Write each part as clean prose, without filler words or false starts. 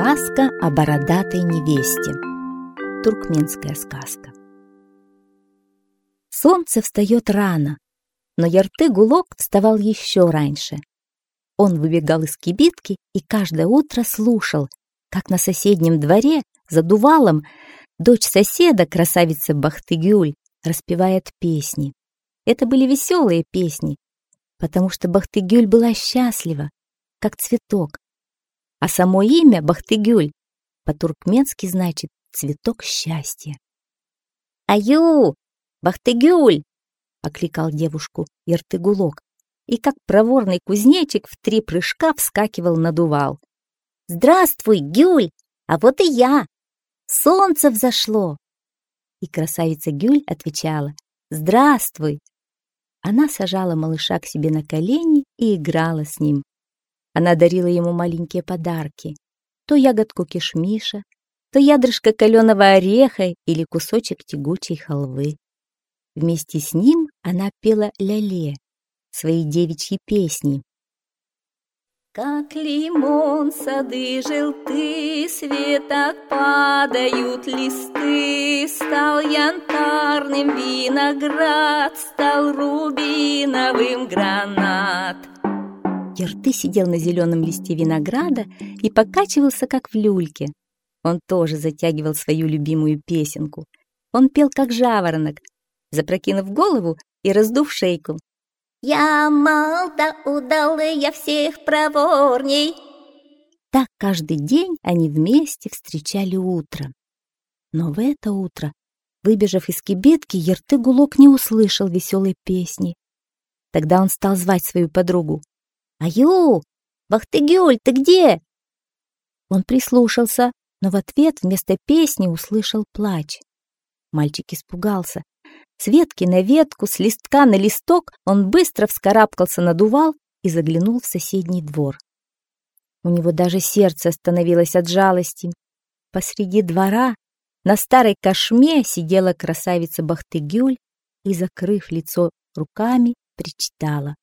Сказка о бородатой невесте. Туркменская сказка. Солнце встает рано, но Ярты-Гулок вставал еще раньше. Он выбегал из кибитки и каждое утро слушал, как на соседнем дворе за дувалом дочь соседа, красавица Бахты-Гюль, распевает песни. Это были веселые песни, потому что Бахты-Гюль была счастлива, как цветок. А само имя Бахты-Гюль по-туркменски значит «цветок счастья». «Аю, Бахты-Гюль!» — окликал девушку Ярты-Гулок, и как проворный кузнечик в 3 прыжка вскакивал на дувал. «Здравствуй, Гюль! А вот и я! Солнце взошло!» И красавица Гюль отвечала: «Здравствуй!» Она сажала малыша к себе на колени и играла с ним. Она дарила ему маленькие подарки: то ягодку кишмиша, то ядрышко каленого ореха или кусочек тягучей халвы. Вместе с ним она пела ляле, свои девичьи песни. Как лимон сады желты, с веток падают листы, стал янтарным виноград, стал рубиновым гранат. Ярты сидел на зеленом листе винограда и покачивался, как в люльке. Он тоже затягивал свою любимую песенку. Он пел, как жаворонок, запрокинув голову и раздув шейку. «Я мал да удалый, я всех проворней». Так каждый день они вместе встречали утро. Но в это утро, выбежав из кибитки, Ярты-Гулок не услышал веселой песни. Тогда он стал звать свою подругу. «Аю, Бахты-Гюль, ты где?» Он прислушался, но в ответ вместо песни услышал плач. Мальчик испугался. С ветки на ветку, с листка на листок он быстро вскарабкался на дувал и заглянул в соседний двор. У него даже сердце остановилось от жалости. Посреди двора на старой кошме сидела красавица Бахты-Гюль и, закрыв лицо руками, причитала: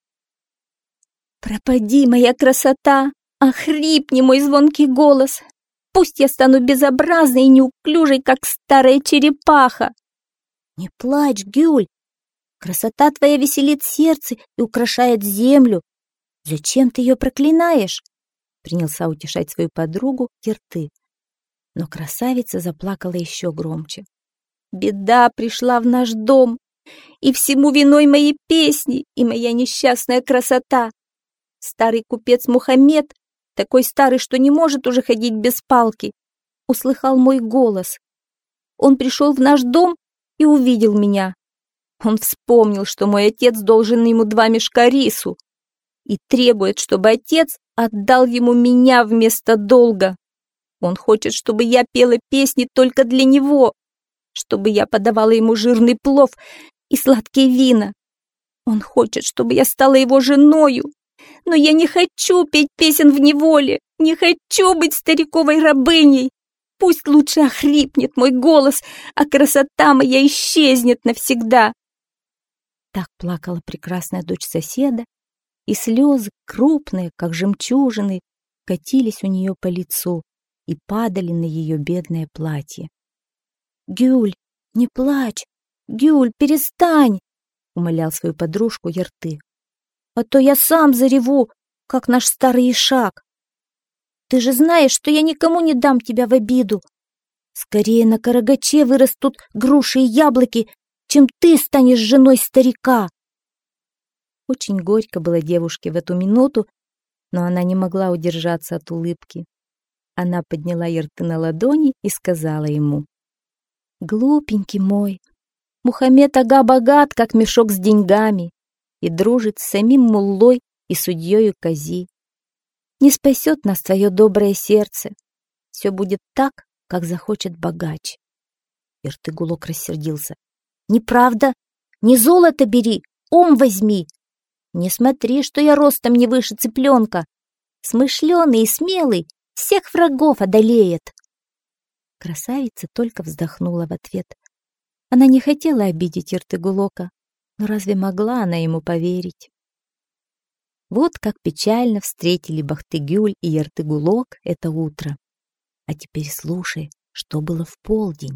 «Пропади, моя красота! Охрипни, мой звонкий голос! Пусть я стану безобразной и неуклюжей, как старая черепаха!» «Не плачь, Гюль! Красота твоя веселит сердце и украшает землю. Зачем ты ее проклинаешь?» Принялся утешать свою подругу Ярты. Но красавица заплакала еще громче. «Беда пришла в наш дом, и всему виной мои песни и моя несчастная красота. Старый купец Мухаммед, такой старый, что не может уже ходить без палки, услыхал мой голос. Он пришел в наш дом и увидел меня. Он вспомнил, что мой отец должен ему 2 мешка рису, и требует, чтобы отец отдал ему меня вместо долга. Он хочет, чтобы я пела песни только для него, чтобы я подавала ему жирный плов и сладкие вина. Он хочет, чтобы я стала его женою. Но я не хочу петь песен в неволе, не хочу быть стариковой рабыней. Пусть лучше охрипнет мой голос, а красота моя исчезнет навсегда». Так плакала прекрасная дочь соседа, и слезы, крупные, как жемчужины, катились у нее по лицу и падали на ее бедное платье. «Гюль, не плачь! Гюль, перестань!» — умолял свою подружку Ярты. «А то я сам зареву, как наш старый ишак. Ты же знаешь, что я никому не дам тебя в обиду. Скорее на Карагаче вырастут груши и яблоки, чем ты станешь женой старика». Очень горько было девушке в эту минуту, но она не могла удержаться от улыбки. Она подняла Ярты на ладони и сказала ему: «Глупенький мой, Мухаммед ага богат, как мешок с деньгами, и дружит с самим муллой и судьёю Кази. Не спасет нас твое доброе сердце. Все будет так, как захочет богач». Ярты-Гулок рассердился. «Неправда! Не золото бери, ум возьми! Не смотри, что я ростом не выше цыпленка. Смышленый и смелый всех врагов одолеет». Красавица только вздохнула в ответ. Она не хотела обидеть Ярты-Гулока, но разве могла она ему поверить? Вот как печально встретили Бахты-Гюль и Ярты-Гулок это утро. А теперь слушай, что было в полдень.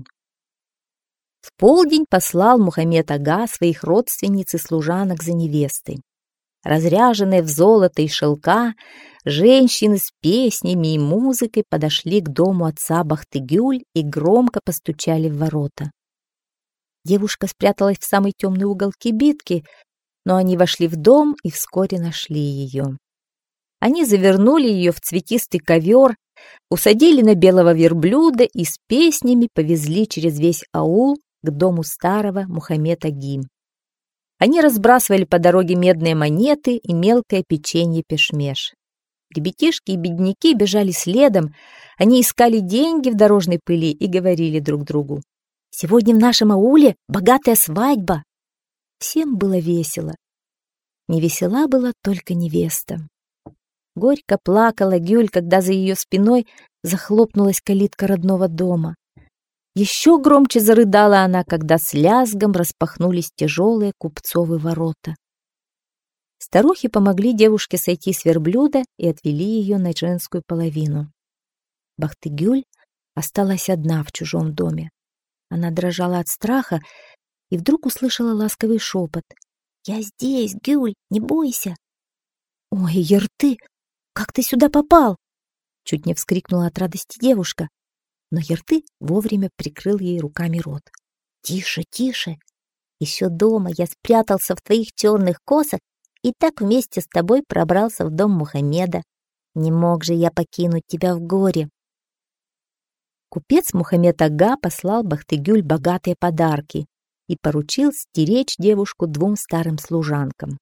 В полдень послал Мухаммед-ага своих родственниц и служанок за невестой. Разряженные в золото и шелка, женщины с песнями и музыкой подошли к дому отца Бахты-Гюль и громко постучали в ворота. Девушка спряталась в самый темный угол кибитки, но они вошли в дом и вскоре нашли ее. Они завернули ее в цветистый ковер, усадили на белого верблюда и с песнями повезли через весь аул к дому старого Мухаммед-аги. Они разбрасывали по дороге медные монеты и мелкое печенье пешмеш. Ребятишки и бедняки бежали следом, они искали деньги в дорожной пыли и говорили друг другу: «Сегодня в нашем ауле богатая свадьба». Всем было весело. Невесела была только невеста. Горько плакала Гюль, когда за ее спиной захлопнулась калитка родного дома. Еще громче зарыдала она, когда с лязгом распахнулись тяжелые купцовы ворота. Старухи помогли девушке сойти с верблюда и отвели ее на женскую половину. Бахты-Гюль осталась одна в чужом доме. Она дрожала от страха и вдруг услышала ласковый шепот: «Я здесь, Гюль, не бойся». «Ой, Ерты, как ты сюда попал?» Чуть не вскрикнула от радости девушка, но Ерты вовремя прикрыл ей руками рот. «Тише, тише! Еще дома я спрятался в твоих черных косах и так вместе с тобой пробрался в дом Мухаммеда. Не мог же я покинуть тебя в горе». Купец Мухаммед-ага послал Бахты-Гюль богатые подарки и поручил стеречь девушку двум старым служанкам.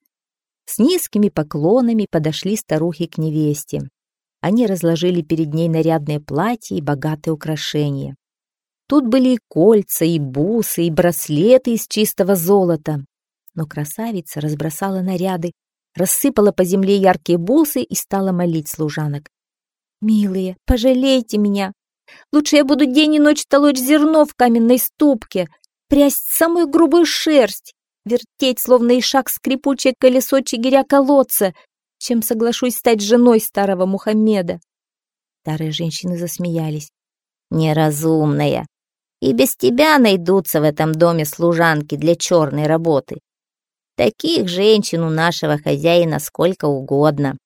С низкими поклонами подошли старухи к невесте. Они разложили перед ней нарядное платье и богатые украшения. Тут были и кольца, и бусы, и браслеты из чистого золота. Но красавица разбросала наряды, рассыпала по земле яркие бусы и стала молить служанок: «Милые, пожалейте меня. Лучше я буду день и ночь толочь зерно в каменной ступке, прясть самую грубую шерсть, вертеть, словно ишак, скрипучее колесо чигиря-колодца, чем соглашусь стать женой старого Мухаммеда». Старые женщины засмеялись. «Неразумная! И без тебя найдутся в этом доме служанки для черной работы. Таких женщин у нашего хозяина сколько угодно.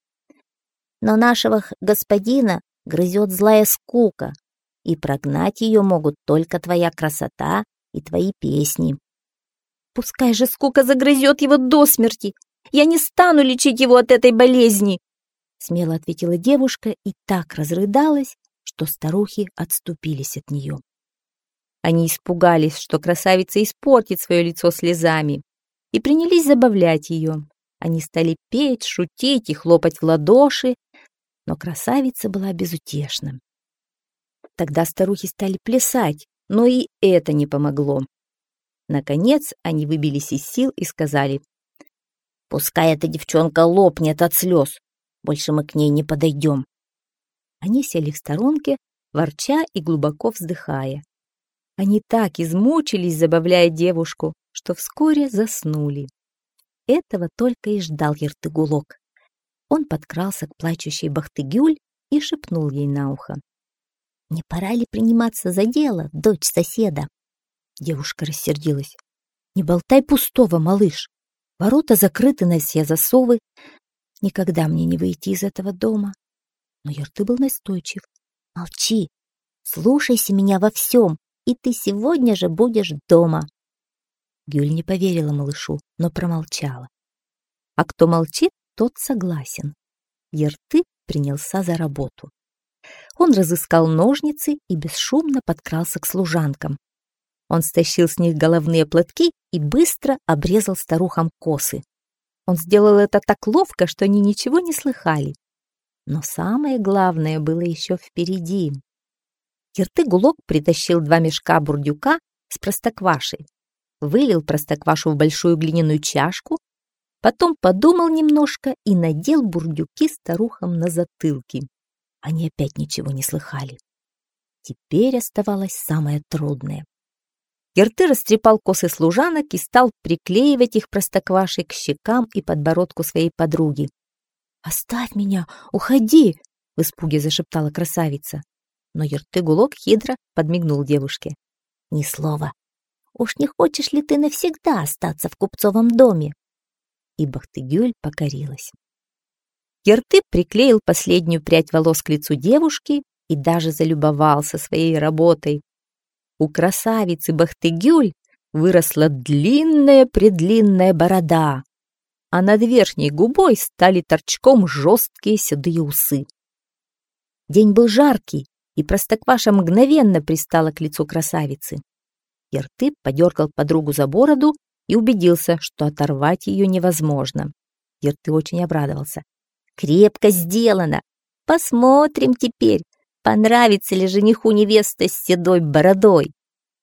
Но нашего господина грызет злая скука, и прогнать ее могут только твоя красота и твои песни». «Пускай же скука загрызет его до смерти! Я не стану лечить его от этой болезни!» Смело ответила девушка и так разрыдалась, что старухи отступились от нее. Они испугались, что красавица испортит свое лицо слезами, и принялись забавлять ее. Они стали петь, шутить и хлопать в ладоши, но красавица была безутешна. Тогда старухи стали плясать, но и это не помогло. Наконец они выбились из сил и сказали: «Пускай эта девчонка лопнет от слез, больше мы к ней не подойдем». Они сели в сторонке, ворча и глубоко вздыхая. Они так измучились, забавляя девушку, что вскоре заснули. Этого только и ждал Ертыгулок. Он подкрался к плачущей Бахты-Гюль и шепнул ей на ухо: «Не пора ли приниматься за дело, дочь соседа?» Девушка рассердилась. «Не болтай пустого, малыш. Ворота закрыты на все засовы. Никогда мне не выйти из этого дома». Но Ерты был настойчив. «Молчи, слушайся меня во всем, и ты сегодня же будешь дома». Гюль не поверила малышу, но промолчала. А кто молчит, тот согласен. Ерты принялся за работу. Он разыскал ножницы и бесшумно подкрался к служанкам. Он стащил с них головные платки и быстро обрезал старухам косы. Он сделал это так ловко, что они ничего не слыхали. Но самое главное было еще впереди. Ертыгулок притащил 2 мешка бурдюка с простоквашей, вылил простоквашу в большую глиняную чашку, потом подумал немножко и надел бурдюки старухам на затылки. Они опять ничего не слыхали. Теперь оставалось самое трудное. Ерты растрепал косы служанок и стал приклеивать их простоквашей к щекам и подбородку своей подруги. «Оставь меня! Уходи!» — в испуге зашептала красавица. Но Ертыгулок хитро подмигнул девушке. «Ни слова. Уж не хочешь ли ты навсегда остаться в купцовом доме?» И Бахтыгюль покорилась. Ерты приклеил последнюю прядь волос к лицу девушки и даже залюбовался своей работой. У красавицы Бахтыгюль выросла длинная-предлинная борода, а над верхней губой стали торчком жесткие седые усы. День был жаркий, и Простокваша мгновенно пристала к лицу красавицы. Ерты подергал подругу за бороду и убедился, что оторвать ее невозможно. Ерты очень обрадовался. «Крепко сделано! Посмотрим теперь, понравится ли жениху невеста с седой бородой!»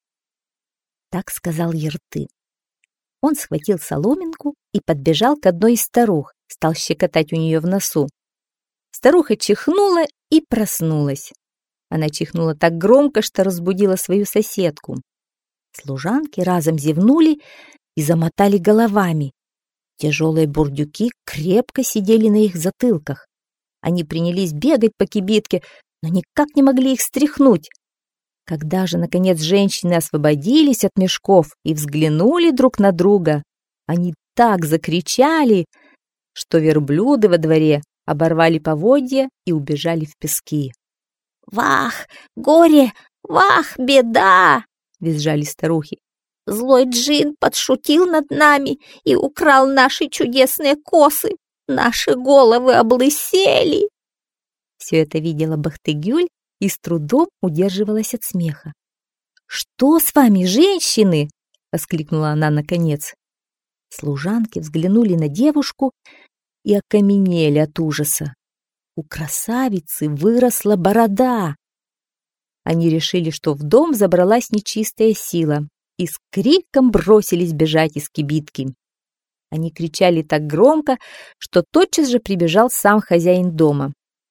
Так сказал Ерты. Он схватил соломинку и подбежал к одной из старух, стал щекотать у нее в носу. Старуха чихнула и проснулась. Она чихнула так громко, что разбудила свою соседку. Служанки разом зевнули и замотали головами. Тяжелые бурдюки крепко сидели на их затылках. Они принялись бегать по кибитке, но никак не могли их стряхнуть. Когда же, наконец, женщины освободились от мешков и взглянули друг на друга, они так закричали, что верблюды во дворе оборвали поводья и убежали в пески. «Вах, горе! Вах, беда!» — визжали старухи. «Злой джин подшутил над нами и украл наши чудесные косы. Наши головы облысели!» Все это видела Бахтыгюль и с трудом удерживалась от смеха. «Что с вами, женщины?» — воскликнула она наконец. Служанки взглянули на девушку и окаменели от ужаса. У красавицы выросла борода. Они решили, что в дом забралась нечистая сила, и с криком бросились бежать из кибитки. Они кричали так громко, что тотчас же прибежал сам хозяин дома.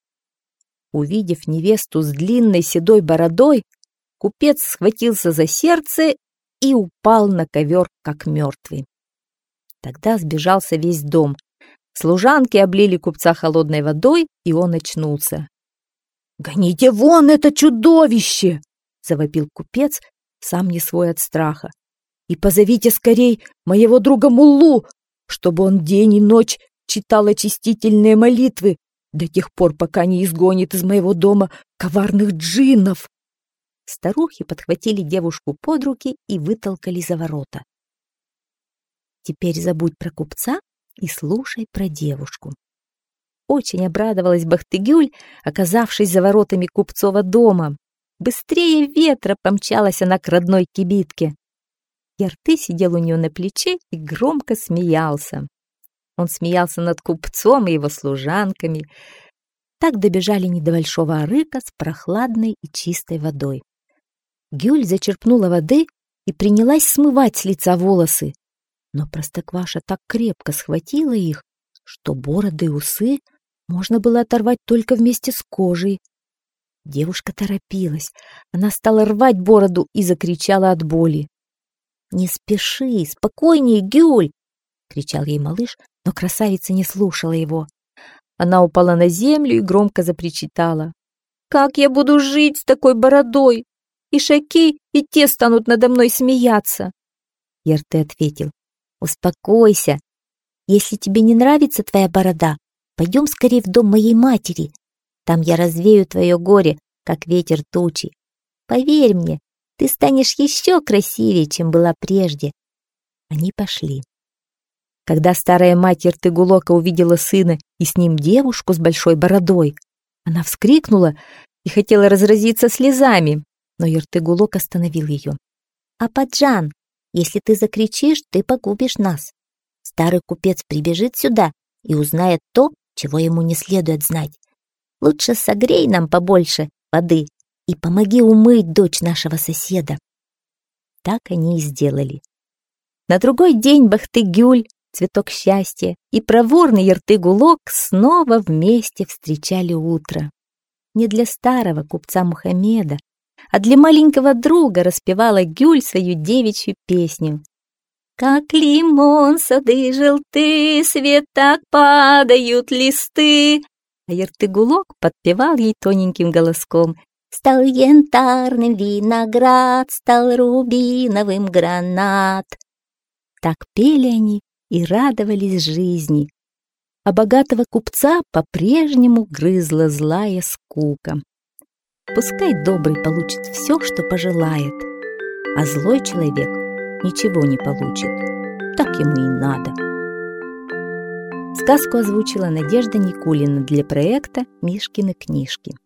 Увидев невесту с длинной седой бородой, купец схватился за сердце и упал на ковер, как мертвый. Тогда сбежался весь дом. Служанки облили купца холодной водой, и он очнулся. «Гоните вон это чудовище!» — завопил купец, сам не свой от страха. «И позовите скорей моего друга Муллу, чтобы он день и ночь читал очистительные молитвы до тех пор, пока не изгонит из моего дома коварных джиннов». Старухи подхватили девушку под руки и вытолкали за ворота. «Теперь забудь про купца и слушай про девушку». Очень обрадовалась Бахтыгюль, оказавшись за воротами купцова дома. Быстрее ветра помчалась она к родной кибитке. Ерты сидел у нее на плече и громко смеялся. Он смеялся над купцом и его служанками. Так добежали они до большого арыка с прохладной и чистой водой. Гюль зачерпнула воды и принялась смывать с лица волосы. Но Простокваша так крепко схватила их, что бороды и усы можно было оторвать только вместе с кожей. Девушка торопилась. Она стала рвать бороду и закричала от боли. «Не спеши, спокойнее, Гюль!» — кричал ей малыш, но красавица не слушала его. Она упала на землю и громко запричитала. «Как я буду жить с такой бородой? И шаки, и те станут надо мной смеяться!» Ерты ответил. «Успокойся. Если тебе не нравится твоя борода, пойдем скорее в дом моей матери. Там я развею твое горе, как ветер тучи. Поверь мне, ты станешь еще красивее, чем была прежде». Они пошли. Когда старая мать Ертыгулока увидела сына и с ним девушку с большой бородой, она вскрикнула и хотела разразиться слезами, но Ертыгулок остановил ее. «Ападжан, если ты закричишь, ты погубишь нас. Старый купец прибежит сюда и узнает то, чего ему не следует знать. Лучше согрей нам побольше воды и помоги умыть дочь нашего соседа». Так они и сделали. На другой день Бахтыгюль, цветок счастья, и проворный Ертыгулок снова вместе встречали утро. Не для старого купца Мухаммеда, а для маленького друга распевала Гюль свою девичью песню. «Как лимон сады желты, свет так падают листы». А Ертыгулок подпевал ей тоненьким голоском. Стал янтарным виноград, стал рубиновым гранат. Так пели они и радовались жизни. А богатого купца по-прежнему грызла злая скука. Пускай добрый получит все, что пожелает, а злой человек ничего не получит. Так ему и надо. Сказку озвучила Надежда Никулина для проекта «Мишкины книжки».